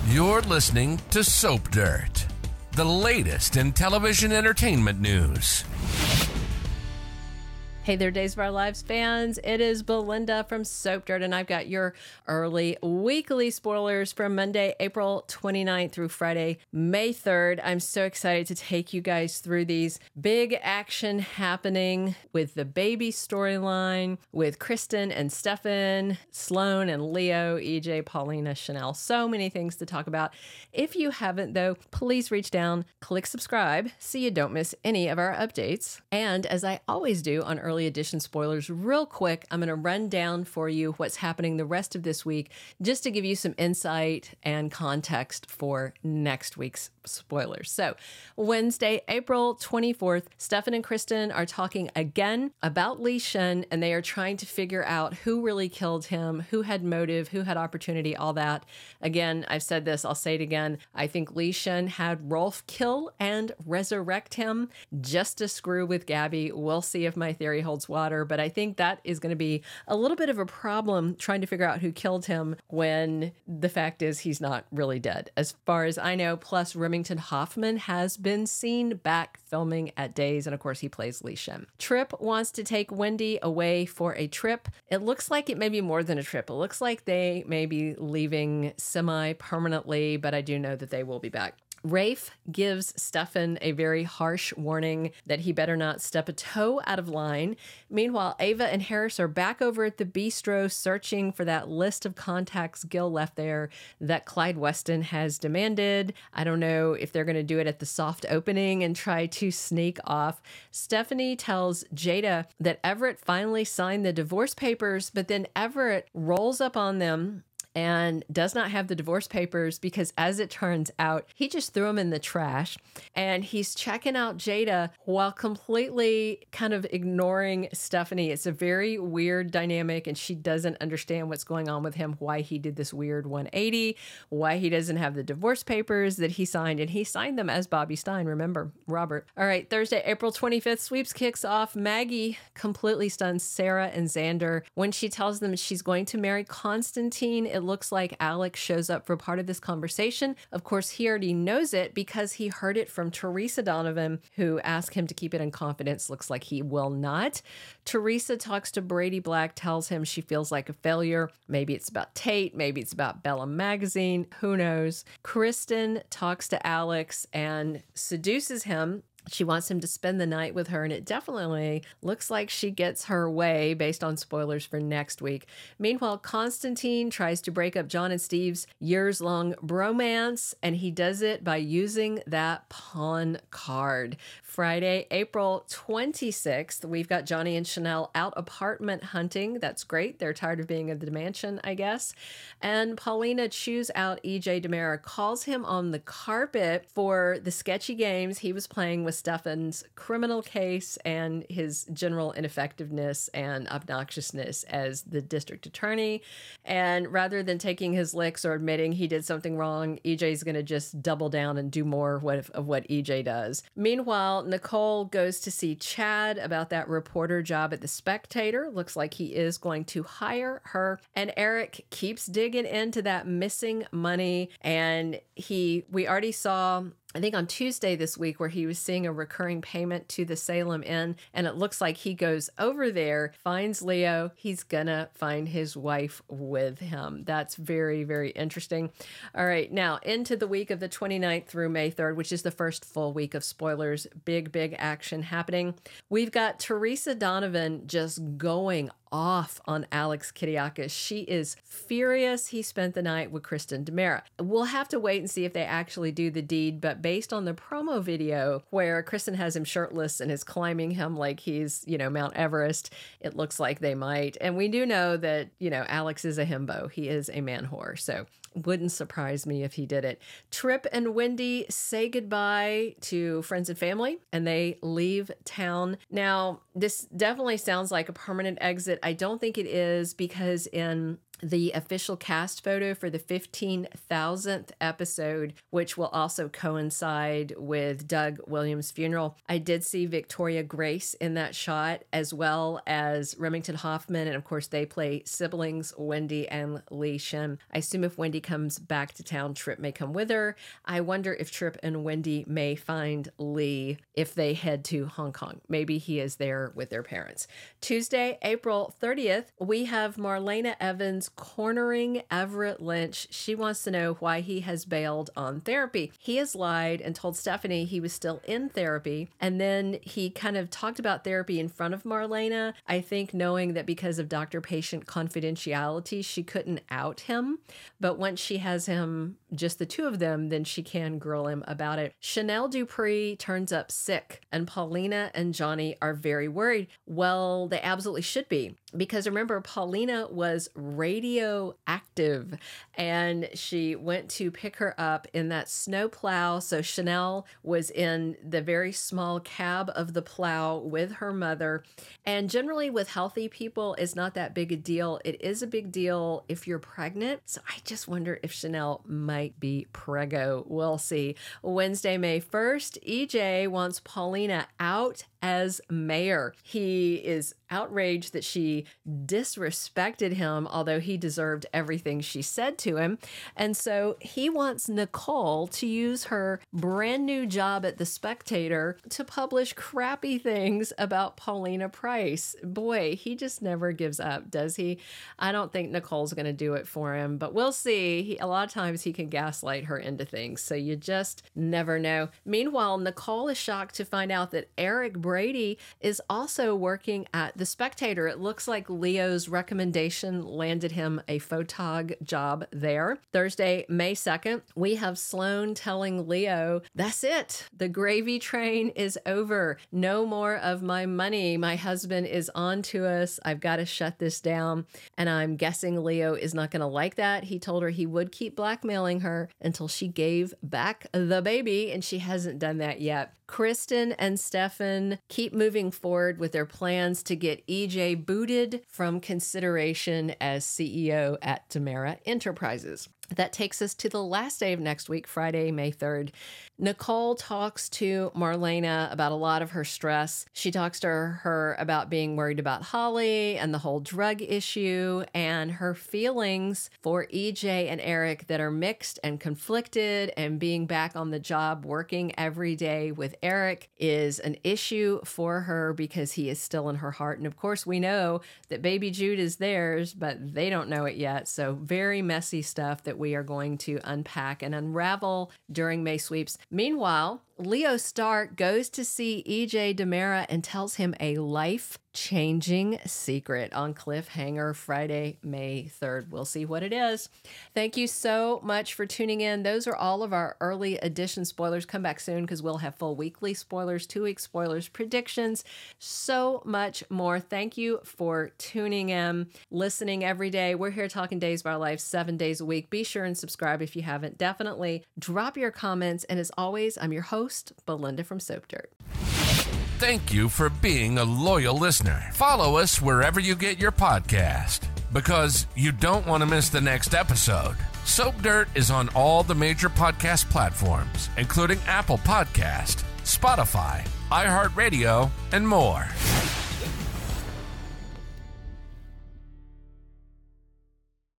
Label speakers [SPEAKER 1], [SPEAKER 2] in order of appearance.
[SPEAKER 1] You're listening to Soap Dirt, the latest in television entertainment news.
[SPEAKER 2] Hey there, Days of Our Lives fans. It is Belinda from Soap Dirt, and I've got your early weekly spoilers from Monday, April 29th through Friday, May 3rd. I'm so excited to take you guys through these. Big action happening with the baby storyline, with Kristen and Stefan, Sloan and Leo, EJ, Paulina, Chanel. So many things to talk about. If you haven't, though, please reach down, click subscribe so you don't miss any of our updates. And as I always do on early edition spoilers, real quick, I'm going to run down for you what's happening the rest of this week, just to give you some insight and context for next week's spoilers. So Wednesday, April 24th, Stefan and Kristen are talking again about Li Shen, and they are trying to figure out who really killed him, who had motive, who had opportunity, all that. Again, I've said this, I'll say it again. I think Li Shen had Rolf kill and resurrect him just to screw with Gabby. We'll see if my theory holds water, but I think that is going to be a little bit of a problem trying to figure out who killed him when the fact is he's not really dead. As far as I know, plus Remington Hoffman has been seen back filming at Days, and of course he plays Li Shen. Tripp wants to take Wendy away for a trip. It looks like it may be more than a trip. It looks like they may be leaving semi-permanently, but I do know that they will be back. Rafe gives Stefan a very harsh warning that he better not step a toe out of line. Meanwhile, Ava and Harris are back over at the bistro searching for that list of contacts Gil left there that Clyde Weston has demanded. I don't know if they're going to do it at the soft opening and try to sneak off. Stephanie tells Jada that Everett finally signed the divorce papers, but then Everett rolls up on them and does not have the divorce papers because, as it turns out, he just threw them in the trash. And he's checking out Jada while completely kind of ignoring Stephanie. It's a very weird dynamic, and she doesn't understand what's going on with him, why he did this weird 180, why he doesn't have the divorce papers that he signed. And he signed them as Bobby Stein, remember, Robert. All right, Thursday, April 25th, Sweeps kicks off. Maggie completely stuns Sarah and Xander when she tells them she's going to marry Constantine. It looks like Alex shows up for part of this conversation. Of course, he already knows it because he heard it from Teresa Donovan, who asked him to keep it in confidence. Looks like he will not. Teresa talks to Brady Black, tells him she feels like a failure. Maybe it's about Tate. Maybe it's about Bella Magazine. Who knows? Kristen talks to Alex and seduces him. She wants him to spend the night with her, and it definitely looks like she gets her way based on spoilers for next week. Meanwhile, Constantine tries to break up John and Steve's years-long bromance, and he does it by using that pawn card. Friday, April 26th, we've got Johnny and Chanel out apartment hunting. That's great. They're tired of being at the mansion, I guess. And Paulina chews out EJ DiMera, calls him on the carpet for the sketchy games he was playing with Stefan's criminal case and his general ineffectiveness and obnoxiousness as the district attorney. And rather than taking his licks or admitting he did something wrong, EJ's going to just double down and do more of what EJ does. Meanwhile, Nicole goes to see Chad about that reporter job at The Spectator. Looks like he is going to hire her. And Eric keeps digging into that missing money. And we already saw, I think on Tuesday this week, where he was seeing a recurring payment to the Salem Inn, and it looks like he goes over there, finds Leo. He's gonna find his wife with him. That's very, very interesting. All right, now into the week of the 29th through May 3rd, which is the first full week of spoilers. Big action happening. We've got Teresa Donovan just going off on Alex Kiriakis. She is furious he spent the night with Kristen DiMera. We'll have to wait and see if they actually do the deed, but based on the promo video where Kristen has him shirtless and is climbing him like he's, Mount Everest, it looks like they might. And we do know that, Alex is a himbo. He is a man whore. So wouldn't surprise me if he did it. Tripp and Wendy say goodbye to friends and family, and they leave town. Now, this definitely sounds like a permanent exit. I don't think it is, because in the official cast photo for the 15,000th episode, which will also coincide with Doug Williams' funeral. I did see Victoria Grace in that shot, as well as Remington Hoffman, and of course they play siblings, Wendy and Lee Shin. I assume if Wendy comes back to town, Tripp may come with her. I wonder if Tripp and Wendy may find Lee if they head to Hong Kong. Maybe he is there with their parents. Tuesday, April 30th, we have Marlena Evans cornering Everett Lynch. She wants to know why he has bailed on therapy. He has lied and told Stephanie he was still in therapy, and then he kind of talked about therapy in front of Marlena, I think knowing that because of doctor-patient confidentiality, she couldn't out him. But once she has him, just the two of them, then she can grill him about it. Chanel Dupree turns up sick, and Paulina and Johnny are very worried. Well, they absolutely should be, because remember, Paulina was radioactive, and she went to pick her up in that snow plow. So Chanel was in the very small cab of the plow with her mother. And generally with healthy people, it's not that big a deal. It is a big deal if you're pregnant. So I just wonder if Chanel might be preggo. We'll see. Wednesday, May 1st, EJ wants Paulina out as mayor. He is outraged that she disrespected him, although he deserved everything she said to him. And so he wants Nicole to use her brand new job at The Spectator to publish crappy things about Paulina Price. Boy, he just never gives up, does he? I don't think Nicole's going to do it for him, but we'll see. A lot of times he can gaslight her into things, so you just never know. Meanwhile, Nicole is shocked to find out that Eric Brady is also working at The Spectator. It looks like Leo's recommendation landed him a photog job there. Thursday, May 2nd, we have Sloan telling Leo, that's it. The gravy train is over. No more of my money. My husband is on to us. I've got to shut this down. And I'm guessing Leo is not going to like that. He told her he would keep blackmailing her until she gave back the baby, and she hasn't done that yet. Kristen and Stefan keep moving forward with their plans to get EJ booted from consideration as CEO at DiMera Enterprises. That takes us to the last day of next week, Friday, May 3rd. Nicole talks to Marlena about a lot of her stress. She talks to her about being worried about Holly and the whole drug issue, and her feelings for EJ and Eric that are mixed and conflicted, and being back on the job working every day with Eric is an issue for her because he is still in her heart. And of course, we know that baby Jude is theirs, but they don't know it yet. So very messy stuff that we are going to unpack and unravel during May Sweeps. Meanwhile, Leo Stark goes to see EJ DiMera and tells him a life-changing secret on Cliffhanger Friday, May 3rd. We'll see what it is. Thank you so much for tuning in. Those are all of our early edition spoilers. Come back soon because we'll have full weekly spoilers, 2-week spoilers, predictions, so much more. Thank you for tuning in, listening every day. We're here talking Days of Our Life 7 days a week. Be sure and subscribe if you haven't. Definitely drop your comments. And as always, I'm your host, Belinda from Soap Dirt.
[SPEAKER 1] Thank you for being a loyal listener. Follow us wherever you get your podcast, because you don't want to miss the next episode. Soap Dirt is on all the major podcast platforms, including Apple Podcast, Spotify, iHeartRadio, and more.